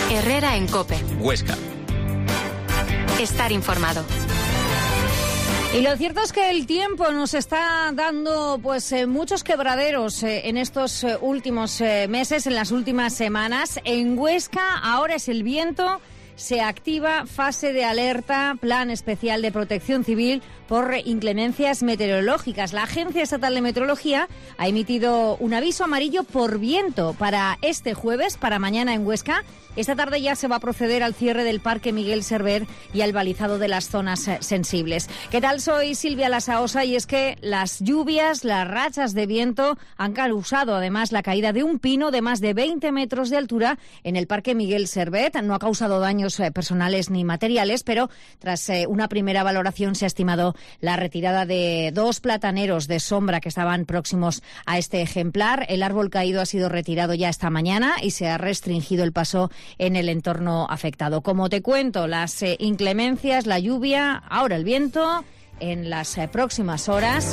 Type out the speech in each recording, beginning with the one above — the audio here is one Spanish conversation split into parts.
Herrera en COPE. Huesca. Estar informado. Y lo cierto es que el tiempo nos está dando muchos quebraderos en estos últimos meses, en las últimas semanas. En Huesca ahora es el viento. Se activa fase de alerta, plan especial de protección civil por inclemencias meteorológicas. La Agencia Estatal de Meteorología ha emitido un aviso amarillo por viento para este jueves, para mañana en Huesca. Esta tarde ya se va a proceder al cierre del Parque Miguel Servet y al balizado de las zonas sensibles. ¿Qué tal? Soy Silvia Lasaosa y es que las lluvias, las rachas de viento han causado además la caída de un pino de más de 20 metros de altura en el Parque Miguel Servet. No ha causado daños personales ni materiales, pero tras una primera valoración se ha estimado la retirada de 2 plataneros de sombra que estaban próximos a este ejemplar. El árbol caído ha sido retirado ya esta mañana y se ha restringido el paso en el entorno afectado. Como te cuento, las inclemencias, la lluvia, ahora el viento, en las próximas horas.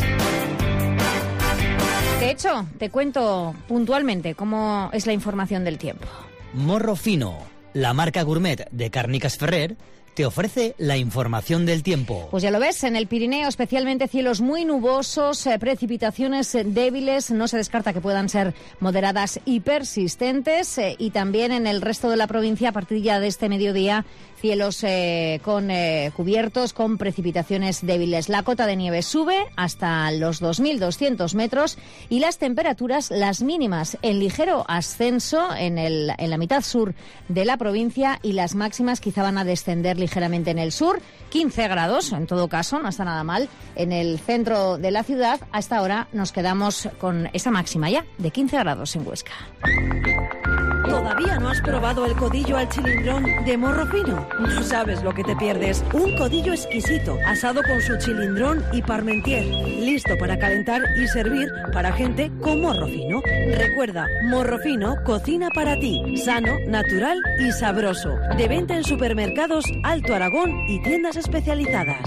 De hecho, te cuento puntualmente cómo es la información del tiempo. Morro Fino, la marca gourmet de Càrniques Ferrer, te ofrece la información del tiempo. Pues ya lo ves, en el Pirineo especialmente cielos muy nubosos, precipitaciones débiles, no se descarta que puedan ser moderadas y persistentes, y también en el resto de la provincia a partir ya de este mediodía cielos cubiertos con precipitaciones débiles. La cota de nieve sube hasta los 2.200 metros y las temperaturas, las mínimas en ligero ascenso en la mitad sur de la provincia y las máximas quizá van a descender ligeramente en el sur. 15 grados, en todo caso, no está nada mal. En el centro de la ciudad, hasta ahora nos quedamos con esa máxima ya, de 15 grados en Huesca. ¿Todavía no has probado el codillo al chilindrón de Morro Fino? No sabes lo que te pierdes. Un codillo exquisito, asado con su chilindrón y parmentier, listo para calentar y servir para gente con morro fino. Recuerda, Morro Fino cocina para ti, sano, natural y sabroso. De venta en supermercados Alto Aragón y tiendas especializadas.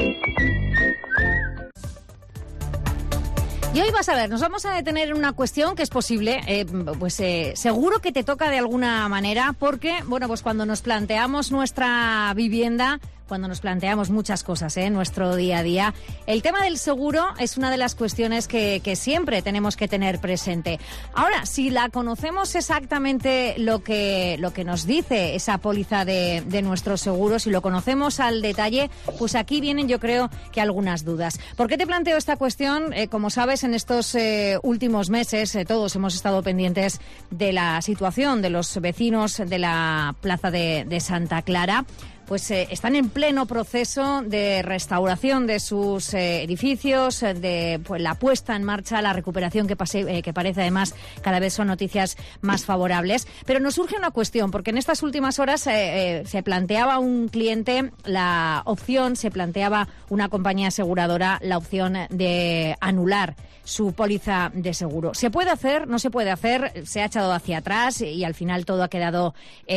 Y hoy vas a ver, nos vamos a detener en una cuestión que es posible, seguro que te toca de alguna manera, porque, pues cuando nos planteamos nuestra vivienda, cuando nos planteamos muchas cosas en nuestro día a día, el tema del seguro es una de las cuestiones que siempre tenemos que tener presente. Ahora, si la conocemos exactamente lo que nos dice esa póliza de nuestro seguro, si lo conocemos al detalle, pues aquí vienen yo creo que algunas dudas. ¿Por qué te planteo esta cuestión? Como sabes, en estos últimos meses todos hemos estado pendientes de la situación de los vecinos de la plaza de Santa Clara. Pues están en pleno proceso de restauración de sus edificios, de la puesta en marcha, la recuperación que parece además cada vez son noticias más favorables. Pero nos surge una cuestión, porque en estas últimas horas se planteaba un cliente la opción, se planteaba una compañía aseguradora la opción de anular su póliza de seguro. ¿Se puede hacer? ¿No se puede hacer? Se ha echado hacia atrás y al final todo ha quedado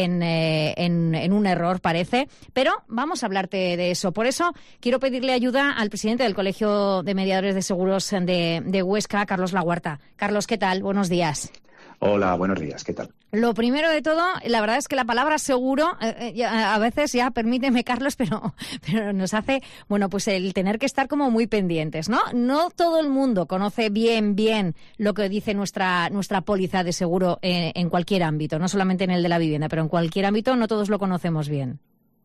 en un error, parece. Pero vamos a hablarte de eso. Por eso quiero pedirle ayuda al presidente del Colegio de Mediadores de Seguros de Huesca, Carlos Laguarta. Carlos, ¿qué tal? Buenos días. Hola, buenos días, ¿qué tal? Lo primero de todo, la verdad es que la palabra seguro, a veces ya, permíteme, Carlos, pero nos hace, pues el tener que estar como muy pendientes, ¿no? No todo el mundo conoce bien lo que dice nuestra póliza de seguro en cualquier ámbito, no solamente en el de la vivienda, pero en cualquier ámbito no todos lo conocemos bien.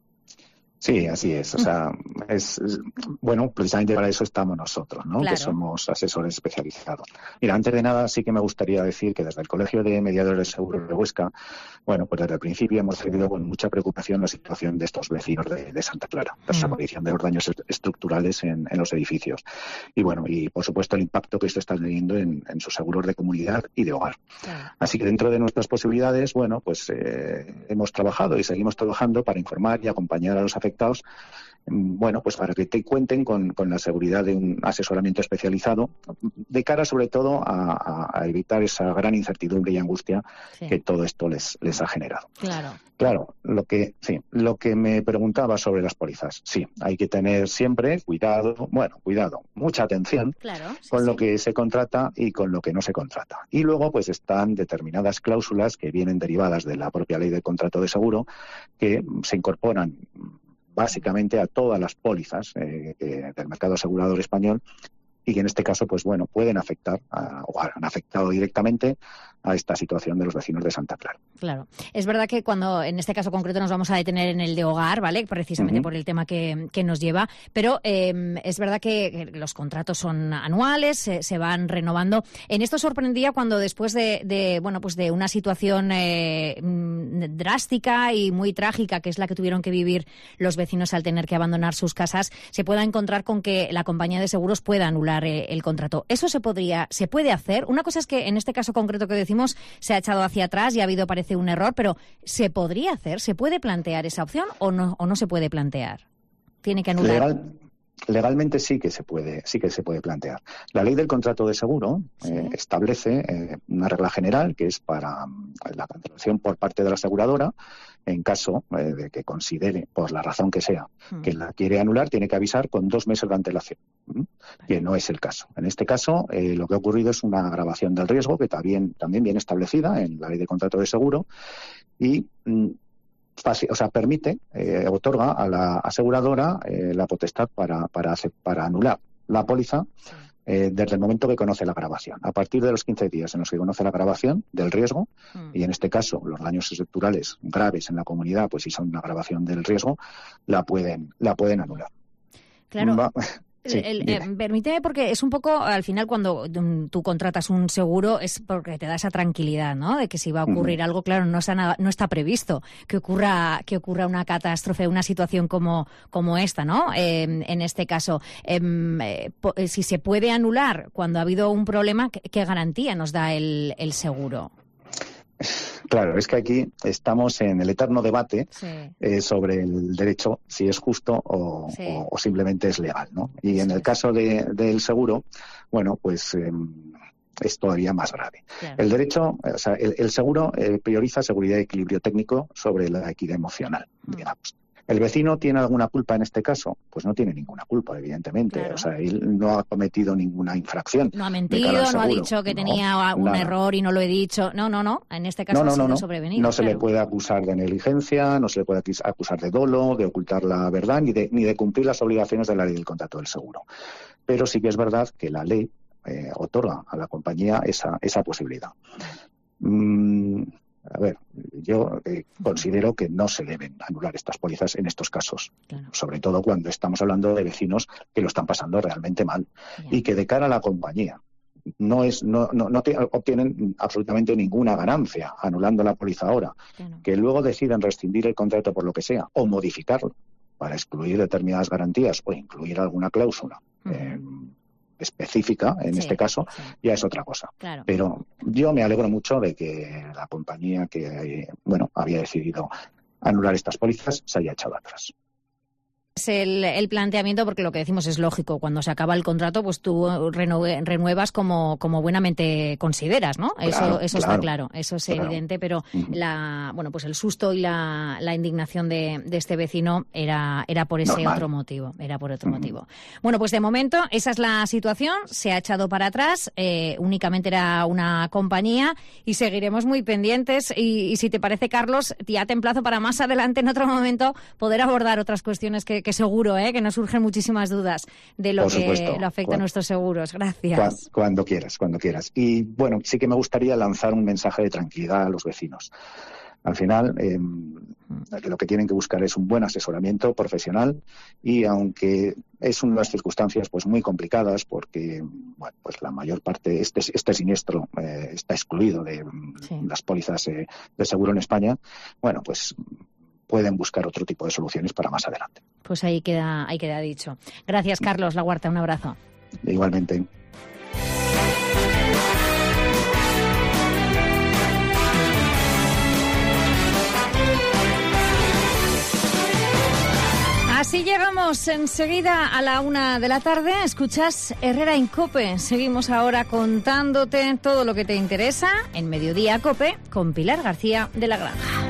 Sí, así es. O sea, precisamente para eso estamos nosotros, ¿no? Claro. Que somos asesores especializados. Mira, antes de nada sí que me gustaría decir que desde el Colegio de Mediadores de Seguros de Huesca, pues desde el principio hemos seguido con mucha preocupación la situación de estos vecinos de Santa Clara, la desaparición de los daños estructurales en los edificios. Y por supuesto el impacto que esto está teniendo en sus seguros de comunidad y de hogar. Claro. Así que dentro de nuestras posibilidades, hemos trabajado y seguimos trabajando para informar y acompañar a los afectados afectados, bueno, pues para que te cuenten con la seguridad de un asesoramiento especializado, de cara sobre todo a evitar esa gran incertidumbre y angustia que todo esto les ha generado. Claro, lo que me preguntaba sobre las pólizas, sí, hay que tener siempre cuidado, mucha atención con lo que se contrata y con lo que no se contrata. Y luego pues están determinadas cláusulas que vienen derivadas de la propia ley de contrato de seguro que se incorporan básicamente a todas las pólizas del mercado asegurador español y que en este caso, pues bueno, pueden afectar o han afectado directamente a esta situación de los vecinos de Santa Clara. Claro. Es verdad que cuando, en este caso concreto, nos vamos a detener en el de hogar, ¿vale? Precisamente por el tema que nos lleva, pero es verdad que los contratos son anuales, se van renovando. En esto sorprendía cuando después de una situación drástica y muy trágica, que es la que tuvieron que vivir los vecinos al tener que abandonar sus casas, se pueda encontrar con que la compañía de seguros pueda anular el contrato. ¿Eso se puede hacer? Una cosa es que en este caso concreto que decimos se ha echado hacia atrás y ha habido, parece, un error, pero ¿se podría hacer? ¿Se puede plantear esa opción o no se puede plantear? ¿Tiene que anular? Legalmente sí que se puede plantear. La ley del contrato de seguro establece una regla general que es para la cancelación por parte de la aseguradora. En caso de que considere, por la razón que sea, que la quiere anular, tiene que avisar con 2 meses de antelación, que no es el caso. En este caso, lo que ha ocurrido es una agravación del riesgo que también viene establecida en la ley de contrato de seguro y permite, otorga a la aseguradora la potestad para anular la póliza desde el momento que conoce la agravación. A partir de los 15 días en los que conoce la agravación del riesgo, y en este caso los daños estructurales graves en la comunidad, pues si son una agravación del riesgo, la pueden anular. Claro. Permíteme, porque es un poco, al final, cuando tú contratas un seguro, es porque te da esa tranquilidad, ¿no? De que si va a ocurrir algo, claro, no está previsto que ocurra una catástrofe, una situación como esta, ¿no? En este caso, si se puede anular cuando ha habido un problema, ¿qué garantía nos da el seguro? Claro, es que aquí estamos en el eterno debate sobre el derecho, si es justo o simplemente es legal, ¿no? Y en el caso del seguro, bueno, pues es todavía más grave. Claro. El derecho, el seguro prioriza seguridad y equilibrio técnico sobre la equidad emocional, digamos. ¿El vecino tiene alguna culpa en este caso? Pues no tiene ninguna culpa, evidentemente. Claro. O sea, él no ha cometido ninguna infracción. No ha mentido, no ha dicho que tenía un error y no lo he dicho. No. En este caso ha sido sobrevenido. No se le puede acusar de negligencia, no se le puede acusar de dolo, de ocultar la verdad, ni de cumplir las obligaciones de la ley del contrato del seguro. Pero sí que es verdad que la ley otorga a la compañía esa posibilidad. A ver, yo considero que no se deben anular estas pólizas en estos casos, sobre todo cuando estamos hablando de vecinos que lo están pasando realmente mal y que de cara a la compañía no obtienen absolutamente ninguna ganancia anulando la póliza ahora, que luego deciden rescindir el contrato por lo que sea o modificarlo para excluir determinadas garantías o incluir alguna cláusula específica, en este caso, ya es otra cosa. Claro. Pero yo me alegro mucho de que la compañía que había decidido anular estas pólizas se haya echado atrás. Es el planteamiento, porque lo que decimos es lógico. Cuando se acaba el contrato, pues tú renuevas como buenamente consideras, ¿no? Eso está claro, eso es evidente, pero pues el susto y la indignación de este vecino era por ese otro motivo. Bueno, pues de momento esa es la situación, se ha echado para atrás, únicamente era una compañía y seguiremos muy pendientes y si te parece, Carlos, ya te emplazo para más adelante, en otro momento, poder abordar otras cuestiones que seguro que nos surgen muchísimas dudas de lo que lo afecta a nuestros seguros. Gracias. Cuando quieras. Y bueno, sí que me gustaría lanzar un mensaje de tranquilidad a los vecinos. Al final, lo que tienen que buscar es un buen asesoramiento profesional y aunque es unas circunstancias pues muy complicadas porque pues la mayor parte, este siniestro está excluido de las pólizas de seguro en España, pues pueden buscar otro tipo de soluciones para más adelante. Pues ahí queda dicho. Gracias, Carlos Laguarta, un abrazo. Igualmente. Volvemos enseguida a la 1 de la tarde. Escuchas Herrera en COPE. Seguimos ahora contándote todo lo que te interesa en Mediodía COPE con Pilar García de la Granja.